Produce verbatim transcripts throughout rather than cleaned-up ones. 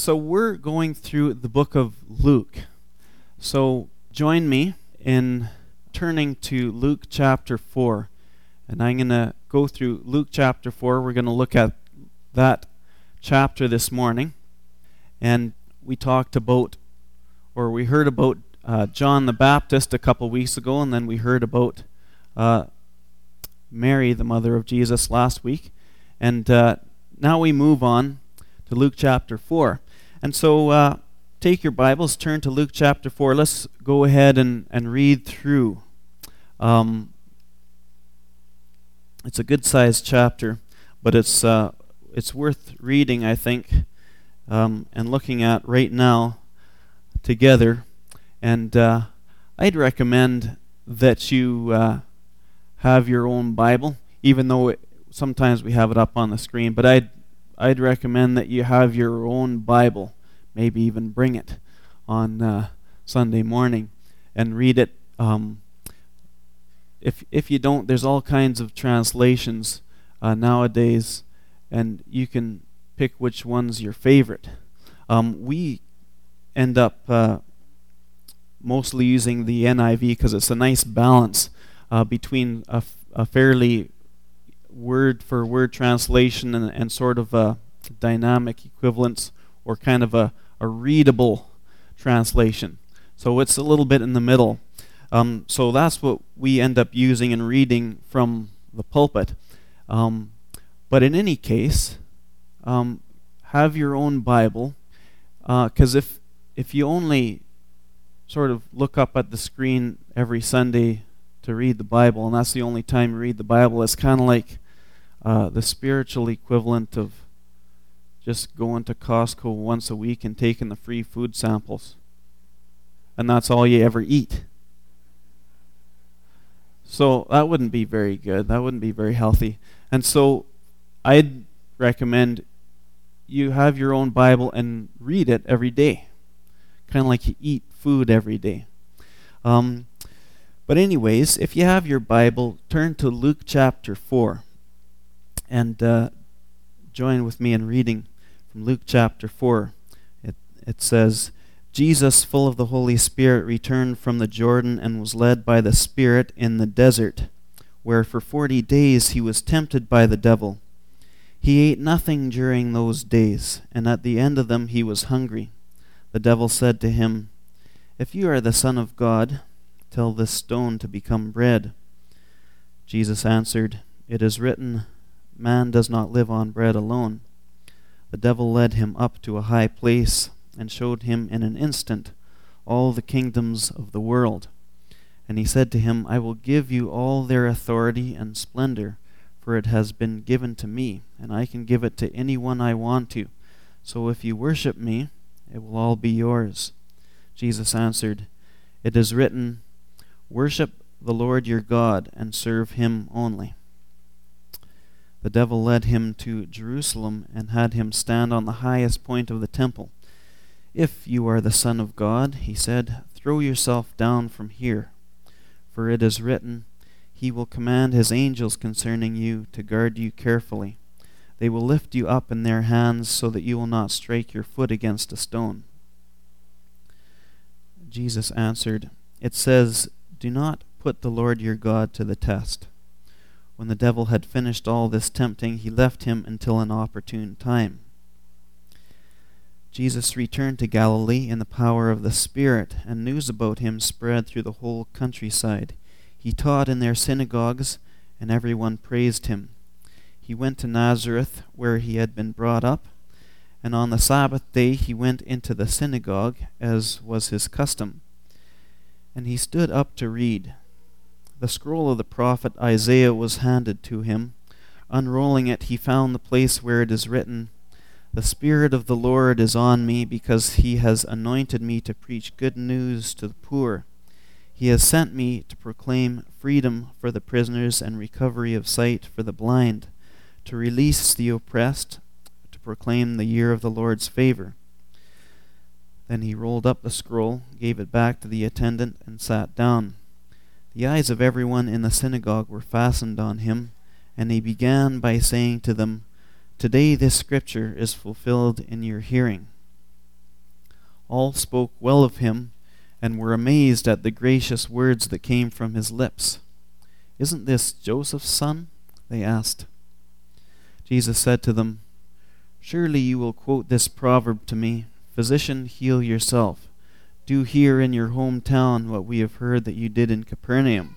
so we're going through the book of Luke. So join me in turning to Luke chapter four. And I'm going to go through Luke chapter four. We're going to look at that chapter this morning. And we talked about, or we heard about uh, John the Baptist a couple weeks ago, and then we heard about uh, Mary, the mother of Jesus, last week. And uh, now we move on to Luke chapter four. And so uh, take your Bibles, turn to Luke chapter four. Let's go ahead and, and read through. Um, it's a good-sized chapter, but it's uh, it's worth reading, I think, um, and looking at right now together. And uh, I'd recommend that you uh, have your own Bible, even though it, sometimes we have it up on the screen, but I'd I'd recommend that you have your own Bible, maybe even bring it on uh, Sunday morning and read it. Um, if if you don't, there's all kinds of translations uh, nowadays, and you can pick which one's your favorite. Um, we end up uh, mostly using the N I V because it's a nice balance uh, between a, f- a fairly word for word translation and, and sort of a dynamic equivalence, or kind of a, a readable translation. So it's a little bit in the middle. Um, so that's what we end up using and reading from the pulpit. Um, but in any case, um, have your own Bible, because uh, if if you only sort of look up at the screen every Sunday to read the Bible, and that's the only time you read the Bible, it's kind of like Uh, the spiritual equivalent of just going to Costco once a week and taking the free food samples. And that's all you ever eat. So that wouldn't be very good. That wouldn't be very healthy. And so I'd recommend you have your own Bible and read it every day. Kind of like you eat food every day. Um, but anyways, if you have your Bible, turn to Luke chapter four. And uh, join with me in reading from Luke chapter four. It, it says, Jesus, full of the Holy Spirit, returned from the Jordan and was led by the Spirit in the desert, where for forty days he was tempted by the devil. He ate nothing during those days, and at the end of them he was hungry. The devil said to him, "If you are the Son of God, tell this stone to become bread." Jesus answered, "It is written, man does not live on bread alone." The devil led him up to a high place and showed him in an instant all the kingdoms of the world. And he said to him, "I will give you all their authority and splendor, for it has been given to me, and I can give it to anyone I want to. So if you worship me, it will all be yours." Jesus answered, "It is written, worship the Lord your God and serve him only." The devil led him to Jerusalem and had him stand on the highest point of the temple. "If you are the Son of God," he said, "throw yourself down from here. For it is written, he will command his angels concerning you to guard you carefully. They will lift you up in their hands so that you will not strike your foot against a stone." Jesus answered, "It says, do not put the Lord your God to the test." When the devil had finished all this tempting, he left him until an opportune time. Jesus returned to Galilee in the power of the Spirit, and news about him spread through the whole countryside. He taught in their synagogues, and everyone praised him. He went to Nazareth, where he had been brought up, and on the Sabbath day he went into the synagogue, as was his custom. And he stood up to read. The scroll of the prophet Isaiah was handed to him. Unrolling it, he found the place where it is written, "The Spirit of the Lord is on me, because he has anointed me to preach good news to the poor. He has sent me to proclaim freedom for the prisoners and recovery of sight for the blind, to release the oppressed, to proclaim the year of the Lord's favor." Then he rolled up the scroll, gave it back to the attendant, and sat down. The eyes of everyone in the synagogue were fastened on him, and he began by saying to them, "Today this scripture is fulfilled in your hearing." All spoke well of him and were amazed at the gracious words that came from his lips. "Isn't this Joseph's son?" they asked. Jesus said to them, "Surely you will quote this proverb to me, 'Physician, heal yourself. Do here in your hometown what we have heard that you did in Capernaum.'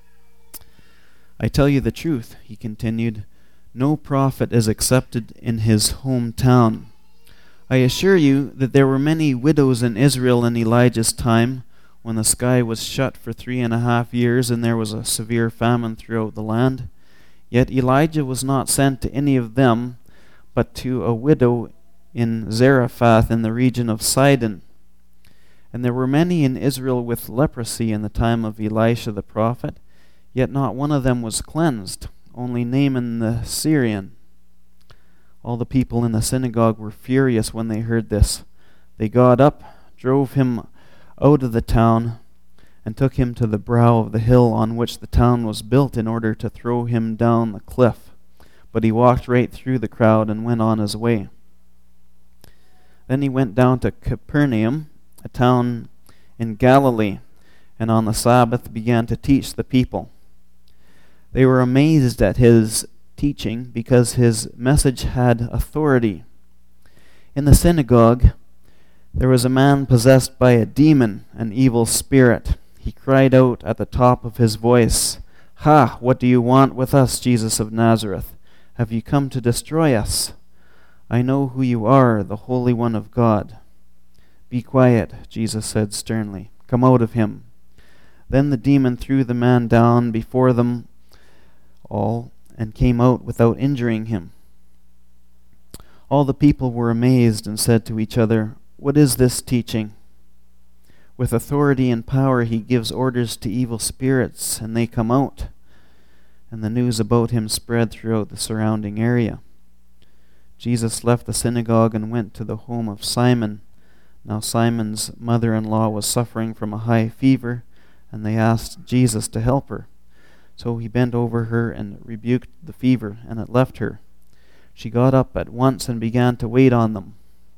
I tell you the truth," he continued, "no prophet is accepted in his hometown. I assure you that there were many widows in Israel in Elijah's time, when the sky was shut for three and a half years and there was a severe famine throughout the land. Yet Elijah was not sent to any of them, but to a widow in Zarephath in the region of Sidon. And there were many in Israel with leprosy in the time of Elisha the prophet, yet not one of them was cleansed, only Naaman the Syrian." All the people in the synagogue were furious when they heard this. They got up, drove him out of the town, and took him to the brow of the hill on which the town was built in order to throw him down the cliff. But he walked right through the crowd and went on his way. Then he went down to Capernaum, a town in Galilee, and on the Sabbath began to teach the people. They were amazed at his teaching because his message had authority. In the synagogue there was a man possessed by a demon, an evil spirit. He cried out at the top of his voice, "Ha! What do you want with us, Jesus of Nazareth? Have you come to destroy us? I know who you are, the Holy One of God." "Be quiet," Jesus said sternly. "Come out of him." Then the demon threw the man down before them all and came out without injuring him. All the people were amazed and said to each other, "What is this teaching? With authority and power he gives orders to evil spirits, and they come out." And the news about him spread throughout the surrounding area. Jesus left the synagogue and went to the home of Simon. Now Simon's mother-in-law was suffering from a high fever, and they asked Jesus to help her. So he bent over her and rebuked the fever, and it left her. She got up at once and began to wait on them.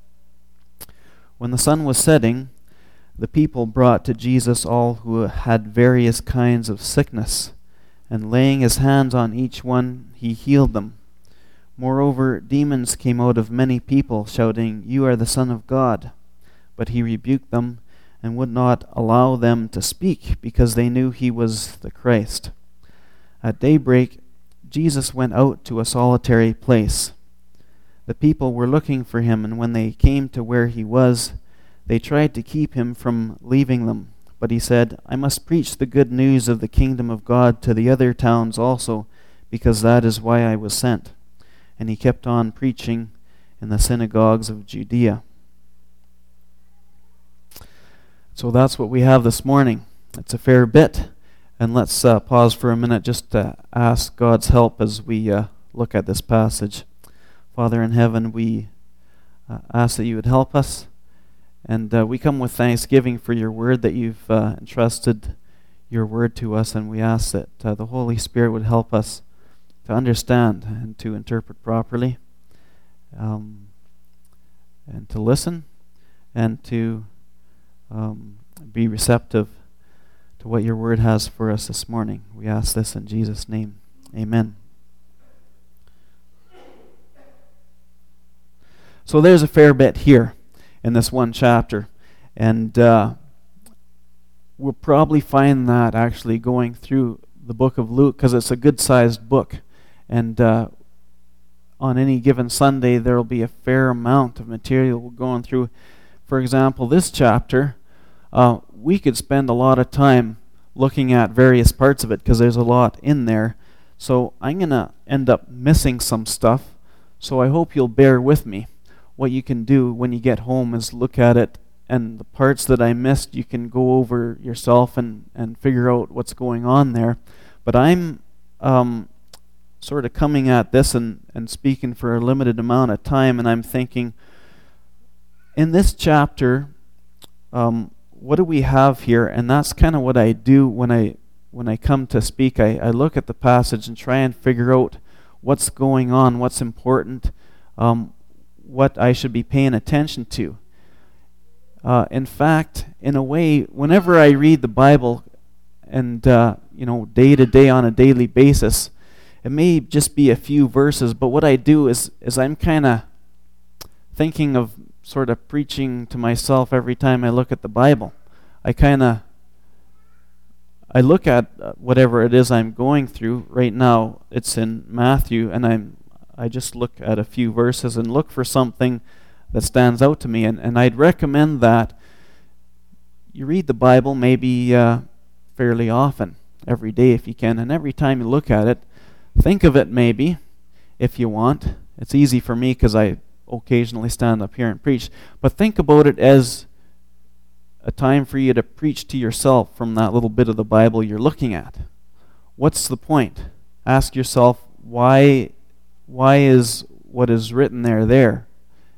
When the sun was setting, the people brought to Jesus all who had various kinds of sickness, and laying his hands on each one, he healed them. Moreover, demons came out of many people, shouting, "You are the Son of God." But he rebuked them and would not allow them to speak, because they knew he was the Christ. At daybreak, Jesus went out to a solitary place. The people were looking for him, and when they came to where he was, they tried to keep him from leaving them. But he said, "I must preach the good news of the kingdom of God to the other towns also, because that is why I was sent." And he kept on preaching in the synagogues of Judea. So that's what we have this morning. It's a fair bit. And let's uh, pause for a minute just to ask God's help as we uh, look at this passage. Father in heaven, we uh, ask that you would help us. And uh, we come with thanksgiving for your word, that you've uh, entrusted your word to us. And we ask that uh, the Holy Spirit would help us to understand and to interpret properly, um, and to listen, and to um, be receptive to what your word has for us this morning. We ask this in Jesus' name. Amen. So there's a fair bit here in this one chapter, and uh, we'll probably find that actually going through the book of Luke, because it's a good-sized book, and uh, on any given Sunday there will be a fair amount of material we're going through. For example, this chapter, uh, we could spend a lot of time looking at various parts of it because there's a lot in there. So I'm going to end up missing some stuff, so I hope you'll bear with me. What you can do when you get home is look at it, and the parts that I missed you can go over yourself and, and figure out what's going on there. But I'm um, sort of coming at this and, and speaking for a limited amount of time, and I'm thinking, in this chapter, um, what do we have here? And that's kind of what I do when I when I come to speak. I, I look at the passage and try and figure out what's going on, what's important, um, what I should be paying attention to. Uh, in fact, in a way, whenever I read the Bible, and uh, you know, day to day on a daily basis, it may just be a few verses, but what I do is, is I'm kind of thinking of sort of preaching to myself every time I look at the Bible. I kind of, I look at whatever it is I'm going through. Right now, it's in Matthew, and I'm, I just look at a few verses and look for something that stands out to me, and, and I'd recommend that you read the Bible maybe uh, fairly often, every day if you can, and every time you look at it, think of it maybe, if you want. It's easy for me because I occasionally stand up here and preach, but think about it as a time for you to preach to yourself from that little bit of the Bible you're looking at. What's the point? Ask yourself, why, why is what is written there there?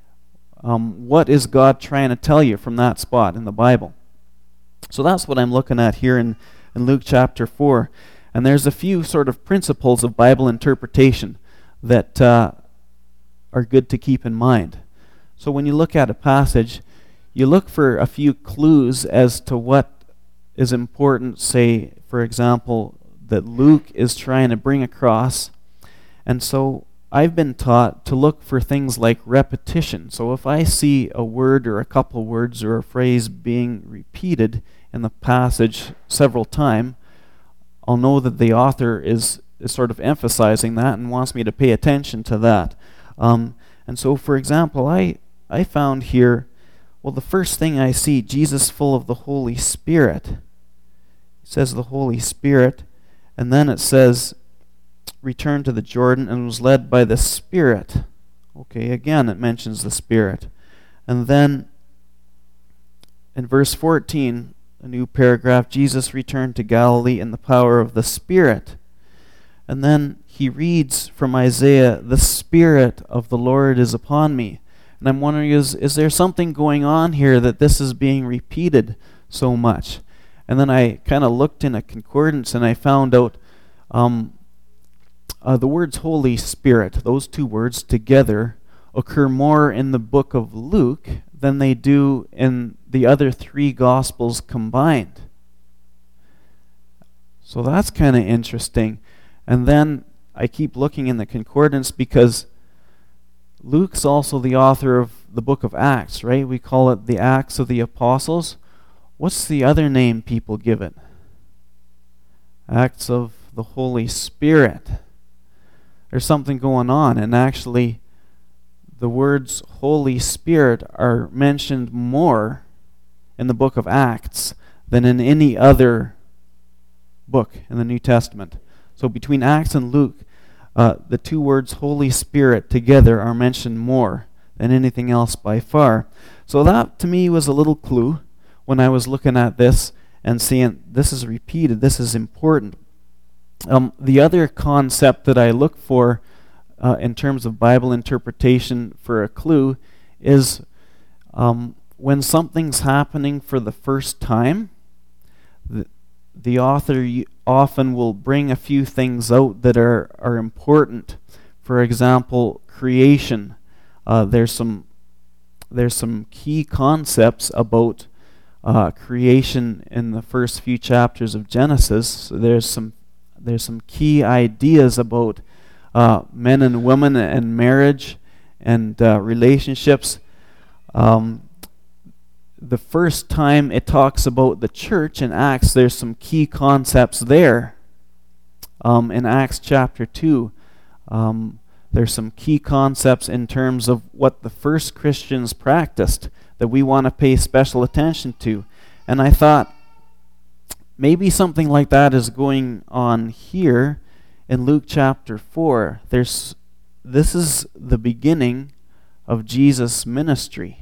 Um, what is God trying to tell you from that spot in the Bible? So that's what I'm looking at here in, in Luke chapter four. And there's a few sort of principles of Bible interpretation that uh, are good to keep in mind. So when you look at a passage, you look for a few clues as to what is important, say, for example, that Luke is trying to bring across. And so I've been taught to look for things like repetition. So if I see a word or a couple words or a phrase being repeated in the passage several times, I'll know that the author is, is sort of emphasizing that and wants me to pay attention to that. Um, and so, for example, I, I found here, well, the first thing I see, Jesus full of the Holy Spirit. It says the Holy Spirit, and then it says, returned to the Jordan and was led by the Spirit. Okay, again, it mentions the Spirit. And then in verse fourteen, a new paragraph, Jesus returned to Galilee in the power of the Spirit. And then he reads from Isaiah, the Spirit of the Lord is upon me. And I'm wondering, is, is there something going on here that this is being repeated so much? And then I kind of looked in a concordance and I found out um, uh, the words Holy Spirit, those two words together, occur more in the book of Luke than they do in the other three Gospels combined. So that's kind of interesting. And then I keep looking in the concordance because Luke's also the author of the book of Acts, right? We call it the Acts of the Apostles. What's the other name people give it? Acts of the Holy Spirit. There's something going on, and actually the words Holy Spirit are mentioned more in the book of Acts than in any other book in the New Testament. So between Acts and Luke, uh, the two words Holy Spirit together are mentioned more than anything else by far. So that to me was a little clue when I was looking at this and seeing this is repeated, this is important. Um, the other concept that I look for uh, in terms of Bible interpretation for a clue is um, when something's happening for the first time, the, the author often will bring a few things out that are, are important. For example, creation. Uh, there's some there's some key concepts about uh, creation in the first few chapters of Genesis. So there's some there's some key ideas about uh, men and women and marriage and uh, relationships. Um, the first time it talks about the church in Acts, there's some key concepts there. Um, in Acts chapter two, um, there's some key concepts in terms of what the first Christians practiced that we want to pay special attention to. And I thought, maybe something like that is going on here in Luke chapter four. There's, this is the beginning of Jesus' ministry.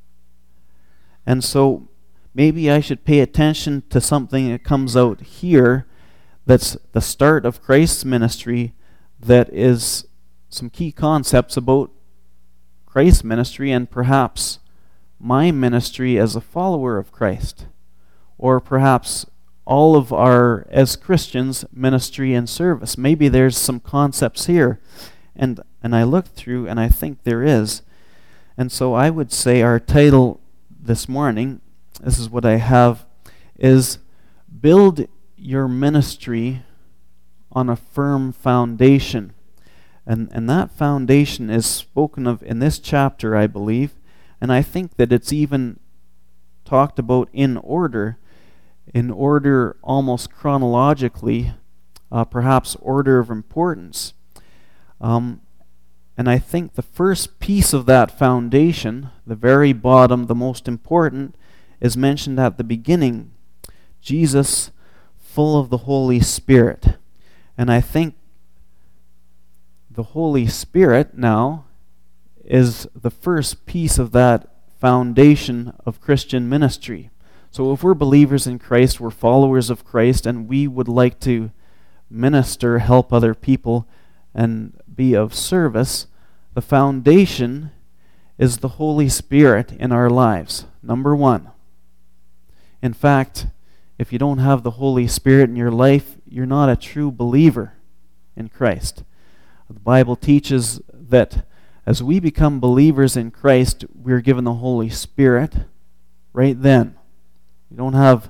And so maybe I should pay attention to something that comes out here that's the start of Christ's ministry, that is some key concepts about Christ's ministry and perhaps my ministry as a follower of Christ, or perhaps all of our, as Christians, ministry and service. Maybe there's some concepts here. And and I looked through and I think there is. And so I would say our title this morning, this is what I have, is build your ministry on a firm foundation. And, and that foundation is spoken of in this chapter, I believe, and I think that it's even talked about in order, in order almost chronologically, uh, perhaps order of importance. Um, and I think the first piece of that foundation, the very bottom, the most important, is mentioned at the beginning. Jesus, full of the Holy Spirit. And I think the Holy Spirit now is the first piece of that foundation of Christian ministry. So if we're believers in Christ, we're followers of Christ, and we would like to minister, help other people, and be of service, the foundation is the Holy Spirit in our lives. Number one. In fact, if you don't have the Holy Spirit in your life, you're not a true believer in Christ. The Bible teaches that as we become believers in Christ, we're given the Holy Spirit right then. You don't have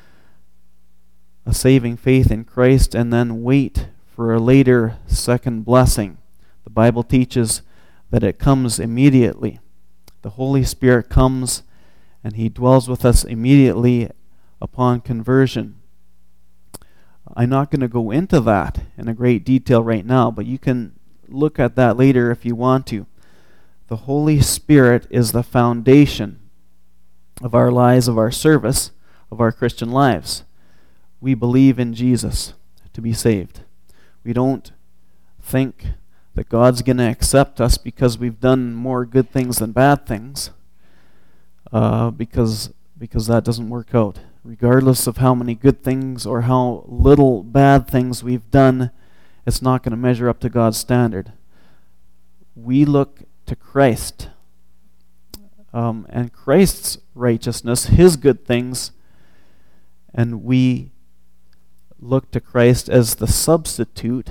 a saving faith in Christ and then wait for a later second blessing. The Bible teaches that it comes immediately. The Holy Spirit comes and He dwells with us immediately upon conversion. I'm not going to go into that in a great detail right now, but you can look at that later if you want to. The Holy Spirit is the foundation of our lives, of our service, of our Christian lives. We believe in Jesus to be saved. We don't think that God's going to accept us because we've done more good things than bad things, uh, because because that doesn't work out. Regardless of how many good things or how little bad things we've done, it's not going to measure up to God's standard. We look to Christ, um, and Christ's righteousness, His good things, and we look to Christ as the substitute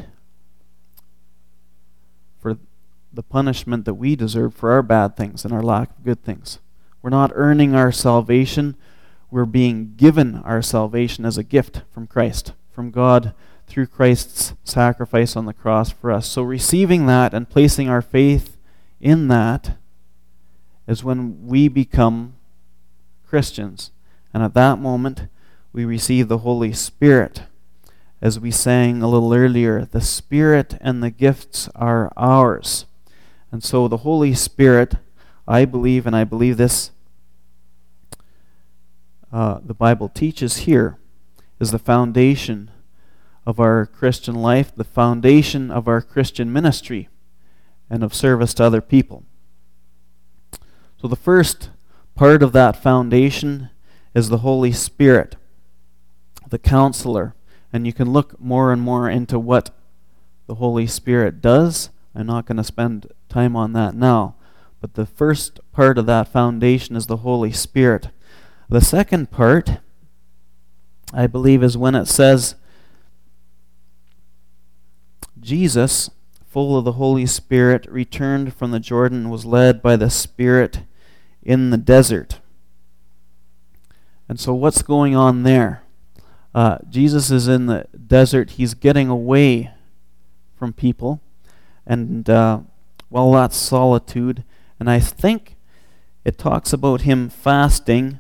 for the punishment that we deserve for our bad things and our lack of good things. We're not earning our salvation. We're being given our salvation as a gift from Christ, from God, through Christ's sacrifice on the cross for us. So receiving that and placing our faith in that is when we become Christians. And at that moment, we receive the Holy Spirit. As we sang a little earlier, the Spirit and the gifts are ours. And so the Holy Spirit, I believe, and I believe this uh, the Bible teaches here, is the foundation of our Christian life, the foundation of our Christian ministry, and of service to other people. So the first part of that foundation is the Holy Spirit, the counselor. And you can look more and more into what the Holy Spirit does. I'm not going to spend time on that now. But the first part of that foundation is the Holy Spirit. The second part, I believe, is when it says, Jesus, full of the Holy Spirit, returned from the Jordan and was led by the Spirit in the desert. And so what's going on there? Uh, Jesus is in the desert. He's getting away from people. And, uh, well, that's solitude. And I think it talks about him fasting.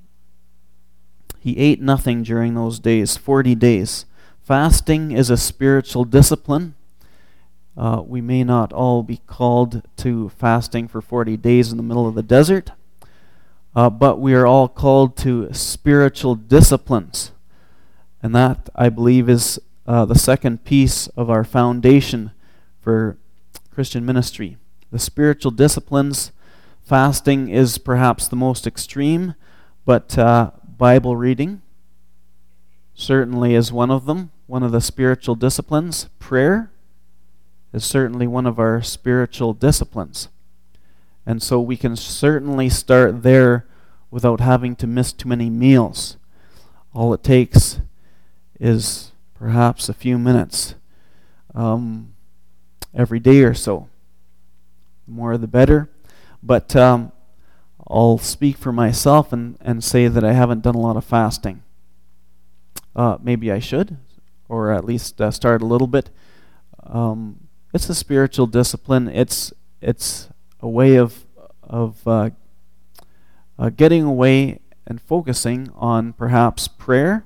He ate nothing during those days, forty days. Fasting is a spiritual discipline. Uh, we may not all be called to fasting for forty days in the middle of the desert, uh, but we are all called to spiritual disciplines. And that, I believe, is uh, the second piece of our foundation for Christian ministry. The spiritual disciplines, fasting is perhaps the most extreme, but uh, Bible reading certainly is one of them, one of the spiritual disciplines. Prayer is certainly one of our spiritual disciplines. And so we can certainly start there without having to miss too many meals. All it takes is perhaps a few minutes um, every day or so. The more the better. But um, I'll speak for myself and, and say that I haven't done a lot of fasting. Uh, maybe I should, or at least uh, start a little bit. Um, it's a spiritual discipline. It's it's a way of of uh, uh, getting away and focusing on perhaps prayer,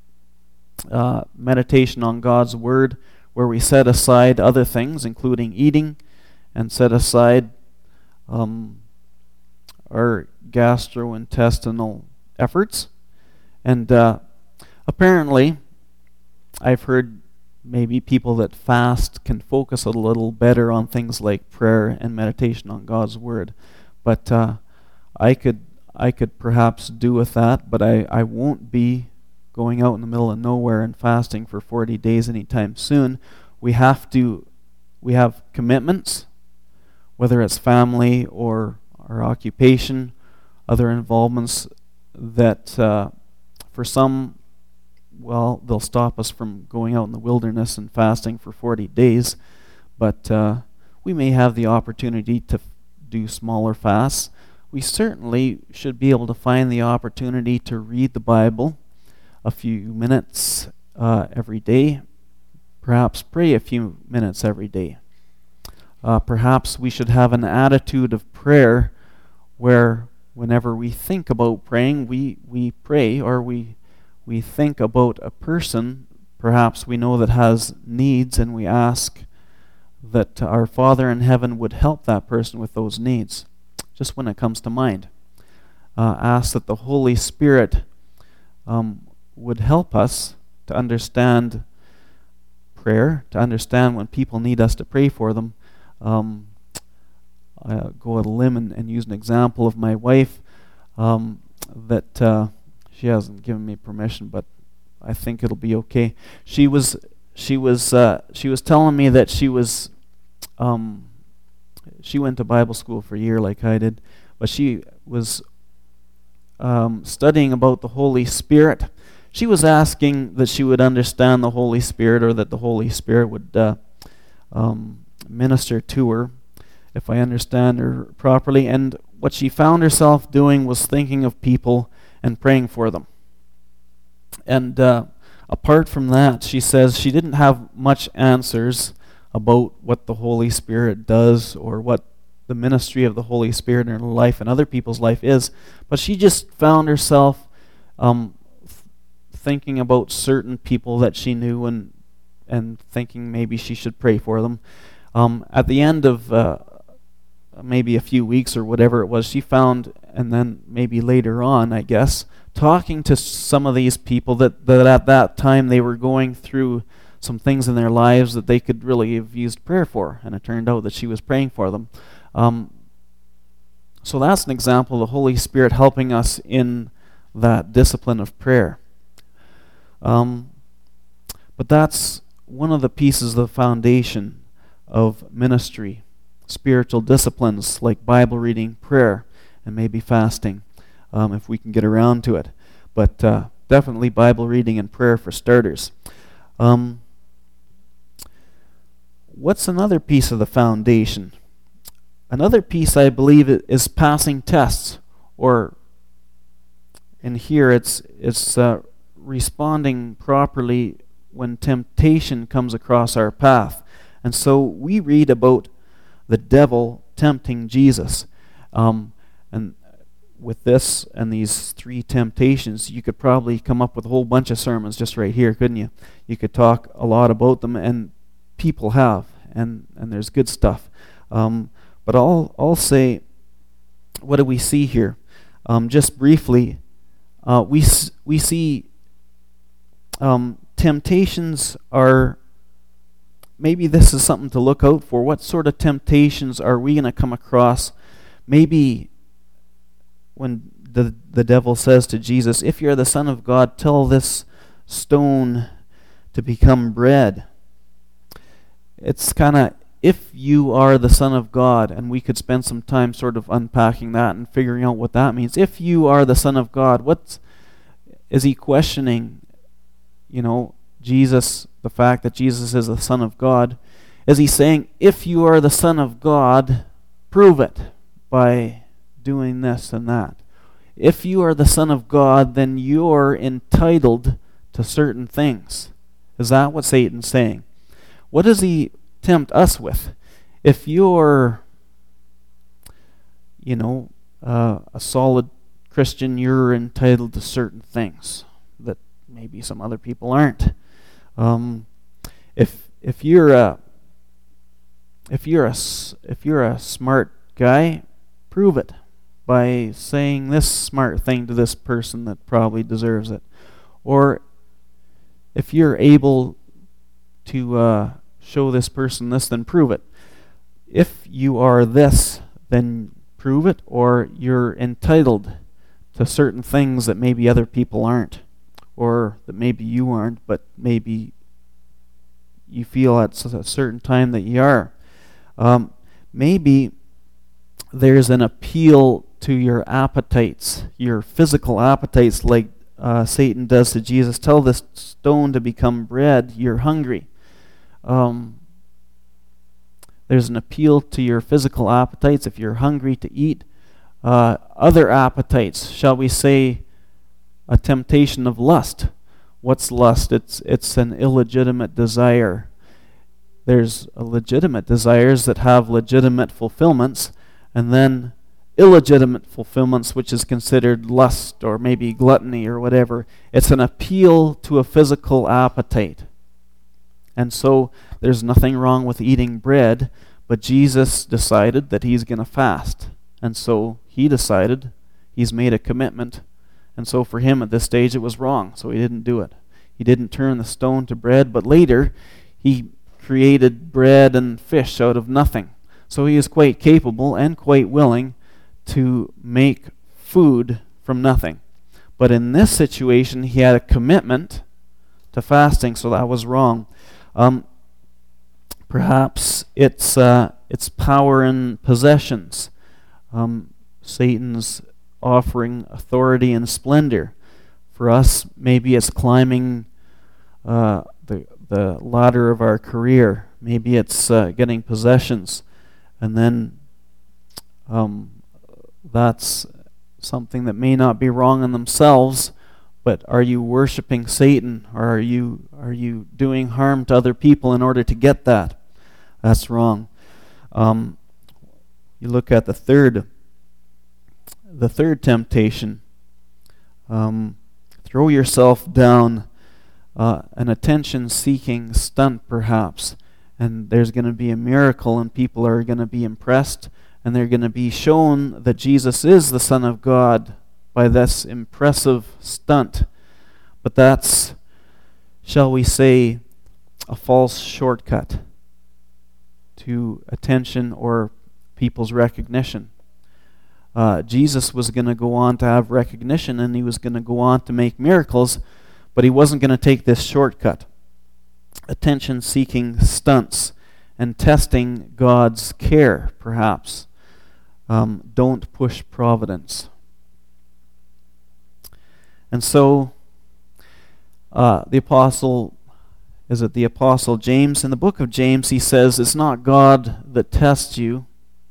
uh, meditation on God's Word, where we set aside other things, including eating, and set aside um, our gastrointestinal efforts. And uh, apparently, I've heard maybe people that fast can focus a little better on things like prayer and meditation on God's Word. But uh, I could I could perhaps do with that, but I, I won't be going out in the middle of nowhere and fasting for forty days anytime soon. We have to, we have commitments, whether it's family or our occupation, other involvements that uh, for some, well, they'll stop us from going out in the wilderness and fasting for forty days, but uh, we may have the opportunity to f- do smaller fasts. We certainly should be able to find the opportunity to read the Bible a few minutes uh, every day, perhaps pray a few minutes every day. Uh, perhaps we should have an attitude of prayer where whenever we think about praying, we, we pray, or we we think about a person perhaps we know that has needs, and we ask that our Father in heaven would help that person with those needs, just when it comes to mind. Uh, ask that the Holy Spirit um, would help us to understand prayer, to understand when people need us to pray for them. Um, I'll go on a limb and, and use an example of my wife um, that uh, she hasn't given me permission, but I think it'll be okay. She was she was uh, she was telling me that she was um, she went to Bible school for a year like I did, but she was um, studying about the Holy Spirit. She was asking that she would understand the Holy Spirit, or that the Holy Spirit would uh, um, minister to her, if I understand her properly. And what she found herself doing was thinking of people and praying for them. And uh, apart from that, she says she didn't have much answers about what the Holy Spirit does, or what the ministry of the Holy Spirit in her life and other people's life is, but she just found herself um, th- thinking about certain people that she knew, and and thinking maybe she should pray for them. Um, at the end of uh, maybe a few weeks or whatever it was, she found, and then maybe later on, I guess, talking to some of these people that, that at that time they were going through some things in their lives that they could really have used prayer for, and it turned out that she was praying for them. Um, so that's an example of the Holy Spirit helping us in that discipline of prayer. Um, but that's one of the pieces of the foundation of ministry, spiritual disciplines like Bible reading, prayer, and maybe fasting, um, if we can get around to it. But uh, definitely Bible reading and prayer for starters. Um, what's another piece of the foundation? Another piece, I believe, is passing tests, or in here it's it's uh, responding properly when temptation comes across our path. And so we read about the devil tempting Jesus. Um, and with this and these three temptations, you could probably come up with a whole bunch of sermons just right here, couldn't you? You could talk a lot about them, and people have, and, and there's good stuff. Um, but I'll, I'll say, what do we see here? Um, just briefly, uh, we, s- we see um, temptations are, maybe this is something to look out for. What sort of temptations are we going to come across? Maybe when the the devil says to Jesus, if you're the Son of God, tell this stone to become bread. It's kind of, if you are the Son of God, and we could spend some time sort of unpacking that and figuring out what that means. If you are the Son of God, what is he questioning? You know, Jesus, the fact that Jesus is the Son of God. Is he saying, if you are the Son of God, prove it by doing this and that. If you are the Son of God, then you're entitled to certain things. Is that what Satan's saying? What does he tempt us with? If you're, you know, uh, a solid Christian, you're entitled to certain things that maybe some other people aren't. Um, if if you're a if you're a if you're a smart guy, prove it by saying this smart thing to this person that probably deserves it. Or if you're able to uh, show this person this, then prove it. If you are this, then prove it, or you're entitled to certain things that maybe other people aren't, or that maybe you aren't, but maybe you feel at a certain time that you are. Um, maybe there's an appeal to your appetites, your physical appetites, like uh, Satan does to Jesus. Tell this stone to become bread. You're hungry. Um, there's an appeal to your physical appetites if you're hungry to eat. Uh, other appetites, shall we say, a temptation of lust. What's lust? It's it's an illegitimate desire. There's legitimate desires that have legitimate fulfillments, and then illegitimate fulfillments, which is considered lust or maybe gluttony or whatever. It's an appeal to a physical appetite. And so there's nothing wrong with eating bread, but Jesus decided that he's going to fast. And so he decided, he's made a commitment, and so for him at this stage it was wrong, so he didn't do it. He didn't turn the stone to bread, but later he created bread and fish out of nothing. So he is quite capable and quite willing to make food from nothing. But in this situation, he had a commitment to fasting, so that was wrong. Um, perhaps it's uh, it's power and possessions. Um, Satan's offering authority and splendor. For us, maybe it's climbing uh, the the ladder of our career. Maybe it's uh, getting possessions, and then um, that's something that may not be wrong in themselves, but are you worshiping Satan, or are you are you doing harm to other people in order to get that? That's wrong. Um, you look at the third, the third temptation. Um, throw yourself down, uh, an attention-seeking stunt, perhaps, and there's going to be a miracle, and people are going to be impressed, and they're going to be shown that Jesus is the Son of God by this impressive stunt. But that's, shall we say, a false shortcut to attention or people's recognition. Uh, Jesus was going to go on to have recognition, and he was going to go on to make miracles, but he wasn't going to take this shortcut. Attention-seeking stunts and testing God's care, perhaps. Um, don't push providence. And so, uh, the apostle, is it the apostle James? In the book of James, he says, it's not God that tests you.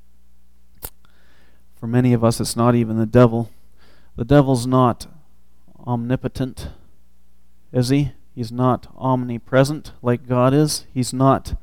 For many of us, it's not even the devil. The devil's not omnipotent, is he? He's not omnipresent like God is. He's not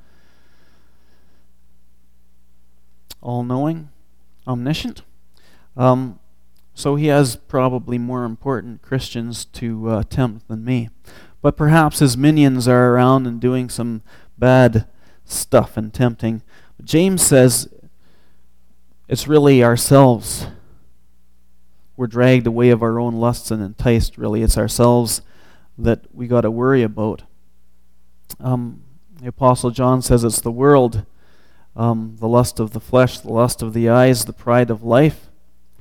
all-knowing, omniscient. Um, so he has probably more important Christians to uh, tempt than me. But perhaps his minions are around and doing some bad stuff and tempting. But James says it's really ourselves. We're dragged away of our own lusts and enticed, really. It's ourselves that we got to worry about. Um, the Apostle John says it's the world, um, the lust of the flesh, the lust of the eyes, the pride of life.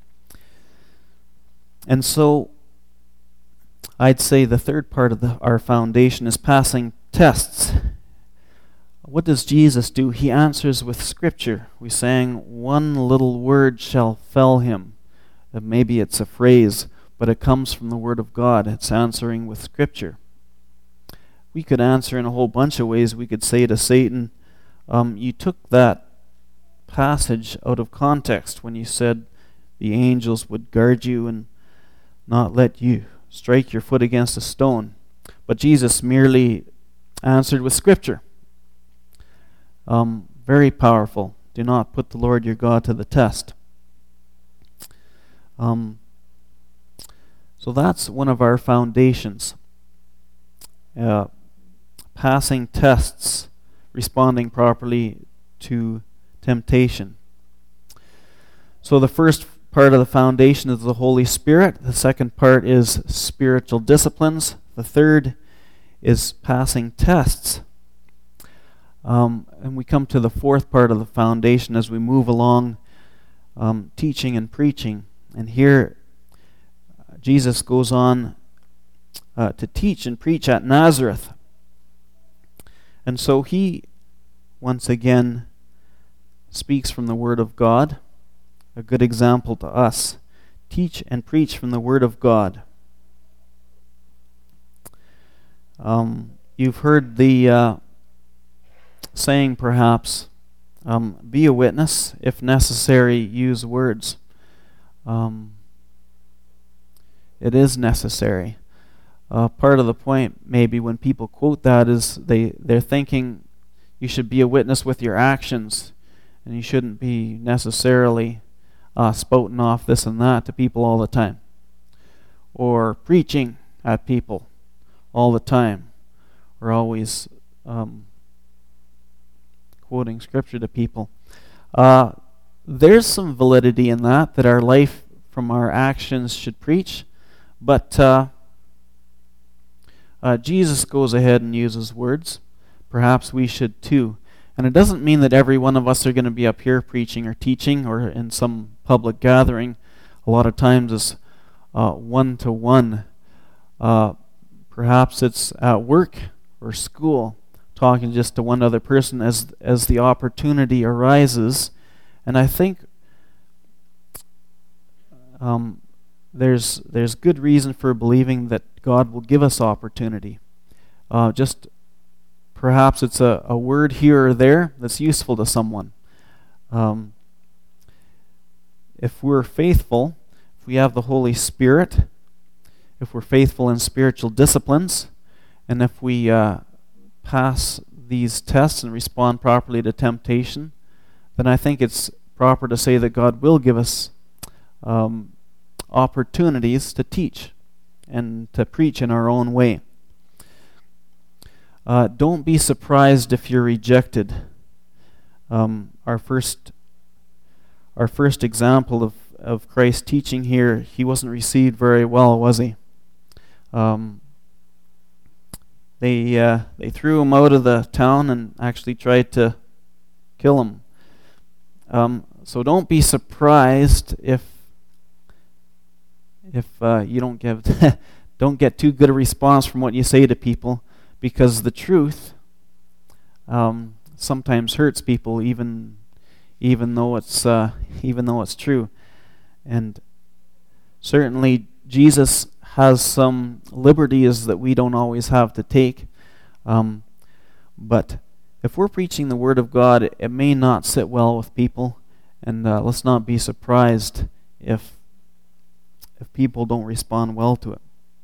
And so I'd say the third part of the, our foundation is passing tests. What does Jesus do? He answers with Scripture. We sang, one little word shall fell him. Uh, maybe it's a phrase, but it comes from the Word of God. It's answering with Scripture. We could answer in a whole bunch of ways. We could say to Satan, um, you took that passage out of context when you said the angels would guard you and not let you strike your foot against a stone. But Jesus merely answered with Scripture. Um, very powerful. Do not put the Lord your God to the test. Um, so that's one of our foundations. Uh, passing tests, responding properly to temptation. So the first part of the foundation is the Holy Spirit. The second part is spiritual disciplines. The third is passing tests. Um, and we come to the fourth part of the foundation as we move along, um, teaching and preaching. And here uh, Jesus goes on uh, to teach and preach at Nazareth. And so he, once again, speaks from the Word of God. A good example to us. Teach and preach from the Word of God. Um, you've heard the uh, saying, perhaps, um, be a witness. If necessary, use words. Um, it is necessary. Uh, part of the point, maybe, when people quote that is they, they're thinking you should be a witness with your actions, and you shouldn't be necessarily uh, spouting off this and that to people all the time, or preaching at people all the time, or always um, quoting Scripture to people. Uh, there's some validity in that, that our life from our actions should preach, but uh, uh, Jesus goes ahead and uses words. Perhaps we should too. And it doesn't mean that every one of us are going to be up here preaching or teaching or in some public gathering. A lot of times it's uh, one-to-one. Uh, perhaps it's at work or school, talking just to one other person as as the opportunity arises. And I think um, there's there's good reason for believing that God will give us opportunity. Uh, just perhaps it's a, a word here or there that's useful to someone. Um, if we're faithful, if we have the Holy Spirit, if we're faithful in spiritual disciplines, and if we uh, pass these tests and respond properly to temptation, then I think it's proper to say that God will give us um, opportunities to teach and to preach in our own way. Uh, don't be surprised if you're rejected. Um, our first, our first example of of Christ's teaching here, he wasn't received very well, was he? Um, they uh, they threw him out of the town and actually tried to kill him. Um, so don't be surprised if if uh, you don't give don't get too good a response from what you say to people, because the truth um, sometimes hurts people, even even though it's uh, even though it's true. And certainly Jesus has some liberties that we don't always have to take. Um, but if we're preaching the Word of God, it, it may not sit well with people. And uh, let's not be surprised if if people don't respond well to it.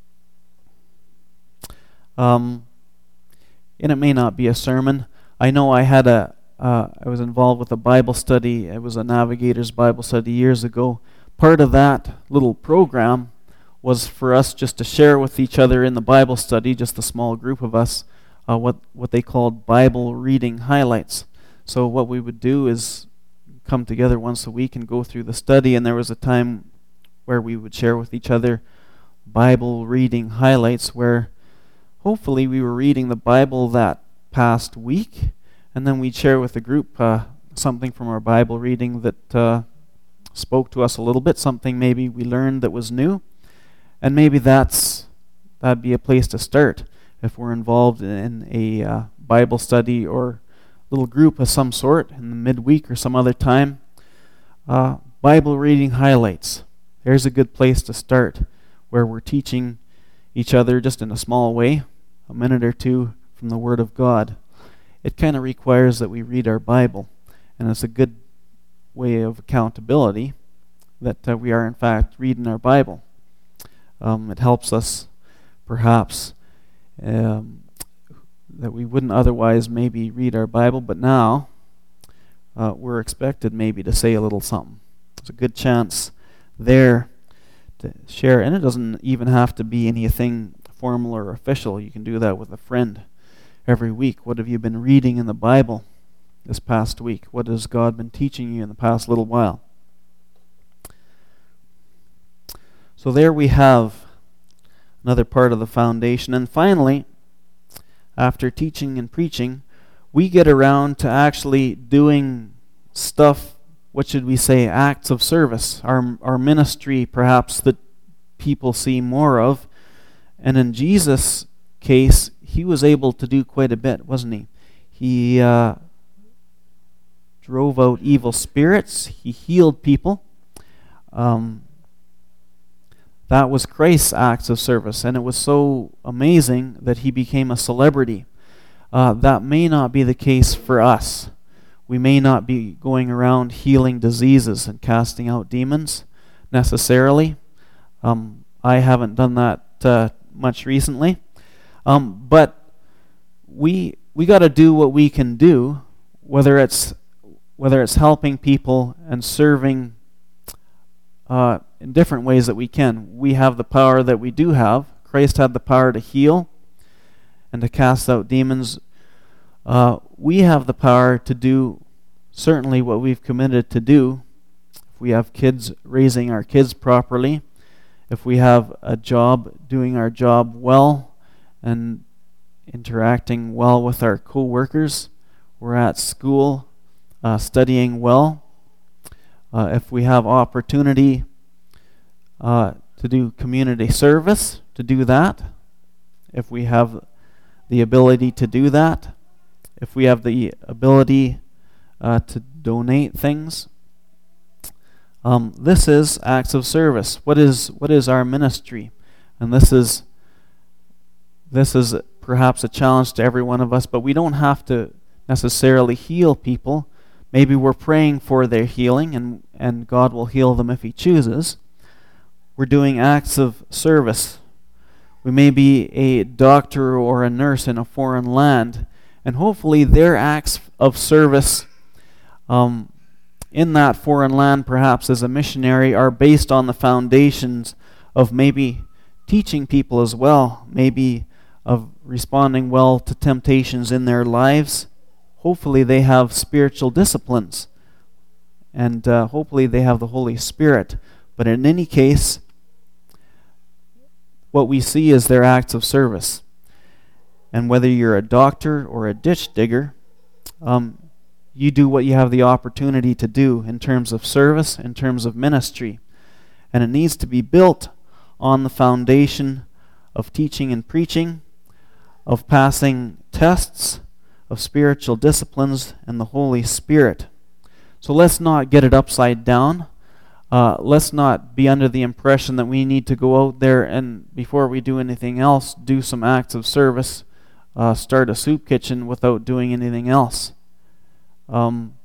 Um, and it may not be a sermon. I know I had a uh, I was involved with a Bible study. It was a Navigator's Bible study years ago. Part of that little program was for us just to share with each other in the Bible study, just a small group of us, uh, what what they called Bible reading highlights. So what we would do is come together once a week and go through the study, and there was a time where we would share with each other Bible reading highlights, where hopefully we were reading the Bible that past week, and then we'd share with the group uh, something from our Bible reading that uh, spoke to us a little bit, something maybe we learned that was new, and maybe that's that'd be a place to start if we're involved in a uh, Bible study or little group of some sort in the midweek or some other time. Uh, Bible reading highlights. There's a good place to start, where we're teaching each other just in a small way, a minute or two from the Word of God. It kind of requires that we read our Bible, and it's a good way of accountability that uh, we are in fact reading our Bible. Um, it helps us perhaps um, that we wouldn't otherwise maybe read our Bible, but now uh, we're expected maybe to say a little something. There's a good chance there to share, and it doesn't even have to be anything formal or official. You can do that with a friend every week. What have you been reading in the Bible this past week? What has God been teaching you in the past little while? So there we have another part of the foundation. And finally, after teaching and preaching, we get around to actually doing stuff, what should we say, acts of service, our, our ministry perhaps that people see more of. And in Jesus' case, he was able to do quite a bit, wasn't he? He uh, drove out evil spirits. He healed people. Um, that was Christ's acts of service, and it was so amazing that he became a celebrity. Uh, that may not be the case for us. We may not be going around healing diseases and casting out demons necessarily. Um, I haven't done that uh, much recently. Um, but we we got to do what we can do, whether it's whether it's helping people and serving uh, in different ways that we can. We have the power that we do have. Christ had the power to heal and to cast out demons. Uh, we have the power to do certainly what we've committed to do. If we have kids, raising our kids properly. If we have a job, doing our job well and interacting well with our co-workers. We're at school uh, studying well. Uh, if we have opportunity uh, to do community service, to do that. If we have the ability to do that. If we have the ability uh, to donate things. Um, this is acts of service. What is what is our ministry? And this is this is perhaps a challenge to every one of us, but we don't have to necessarily heal people. Maybe we're praying for their healing, and, and God will heal them if he chooses. We're doing acts of service. We may be a doctor or a nurse in a foreign land, and hopefully their acts of service um, in that foreign land, perhaps as a missionary, are based on the foundations of maybe teaching people as well, maybe of responding well to temptations in their lives. Hopefully they have spiritual disciplines, and uh, hopefully they have the Holy Spirit. But in any case, what we see is their acts of service. And whether you're a doctor or a ditch digger, um, you do what you have the opportunity to do in terms of service, in terms of ministry. And it needs to be built on the foundation of teaching and preaching, of passing tests, of spiritual disciplines, and the Holy Spirit. So let's not get it upside down. Uh, let's not be under the impression that we need to go out there and, before we do anything else, do some acts of service, uh, start a soup kitchen without doing anything else. Um,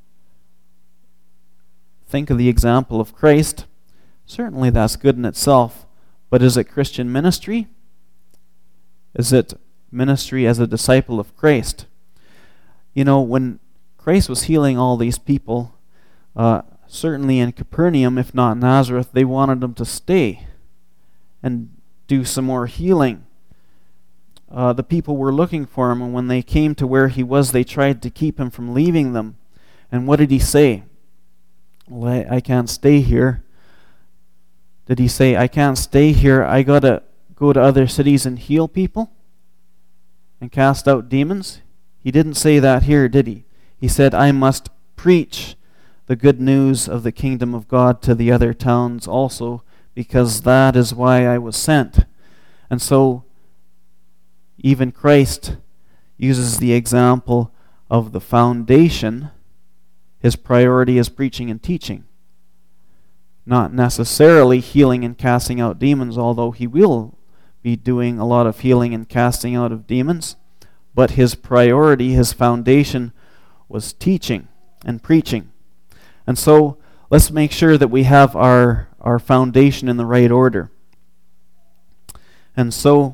think of the example of Christ. Certainly that's good in itself, but is it Christian ministry? Is it ministry as a disciple of Christ? You know, when Christ was healing all these people, uh, certainly in Capernaum, if not Nazareth, they wanted him to stay and do some more healing. Uh, the people were looking for him, and when they came to where he was, they tried to keep him from leaving them. And what did he say? Well, I, I can't stay here. Did he say, I can't stay here, I gotta go to other cities and heal people and cast out demons? He didn't say that here, did he? He said, I must preach the good news of the kingdom of God to the other towns also, because that is why I was sent. And so, even Christ uses the example of the foundation. His priority is preaching and teaching. Not necessarily healing and casting out demons, although he will be doing a lot of healing and casting out of demons. But his priority, his foundation, was teaching and preaching. And so, let's make sure that we have our our foundation in the right order. And so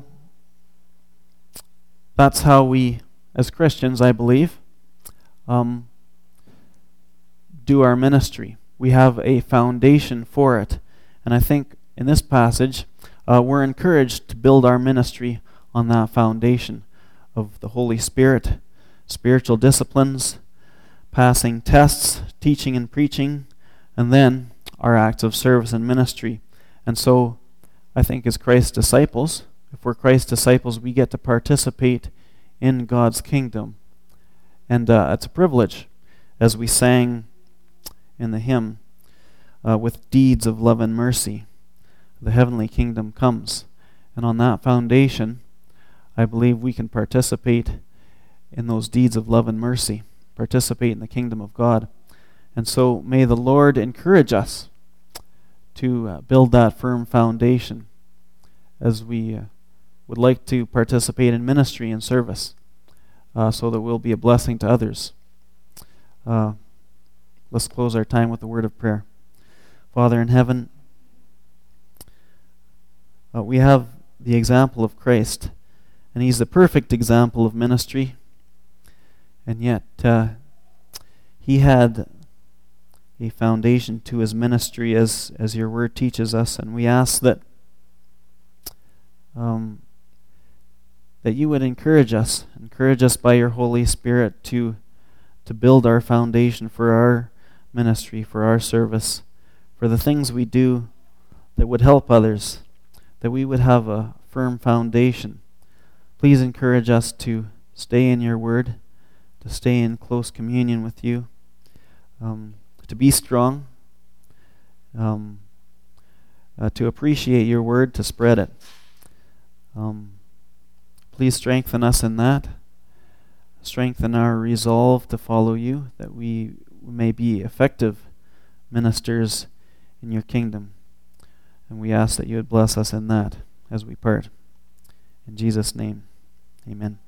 that's how we, as Christians, I believe, um, do our ministry. We have a foundation for it. And I think in this passage, uh, we're encouraged to build our ministry on that foundation of the Holy Spirit, spiritual disciplines, passing tests, teaching and preaching, and then our acts of service and ministry. And so I think as Christ's disciples, if we're Christ's disciples, we get to participate in God's kingdom. And uh, it's a privilege, as we sang in the hymn, uh, with deeds of love and mercy, the heavenly kingdom comes. And on that foundation, I believe we can participate in those deeds of love and mercy, participate in the kingdom of God. And so may the Lord encourage us to uh, build that firm foundation as we uh, would like to participate in ministry and service, uh, so that we'll be a blessing to others. Uh, let's close our time with a word of prayer. Father in heaven, uh, we have the example of Christ, and He's the perfect example of ministry, and yet uh, He had a foundation to His ministry, as, as your word teaches us, and we ask that um, that you would encourage us, encourage us by your Holy Spirit to to build our foundation for our ministry, for our service, for the things we do that would help others, that we would have a firm foundation. Please encourage us to stay in your word, to stay in close communion with you, um, to be strong, um, uh, to appreciate your word, to spread it. Um, please strengthen us in that. Strengthen our resolve to follow you, that we may be effective ministers in your kingdom. And we ask that you would bless us in that as we part. In Jesus' name, amen.